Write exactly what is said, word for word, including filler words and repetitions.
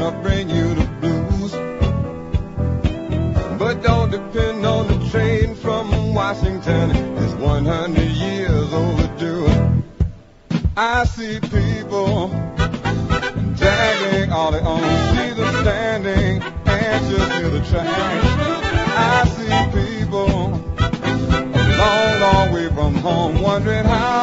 gonna bring you the blues. But don't depend on the train from Washington, it's one hundred years overdue. I see people dragging all their own, see them standing anxious near the track. I see people a long, long way from home, wondering how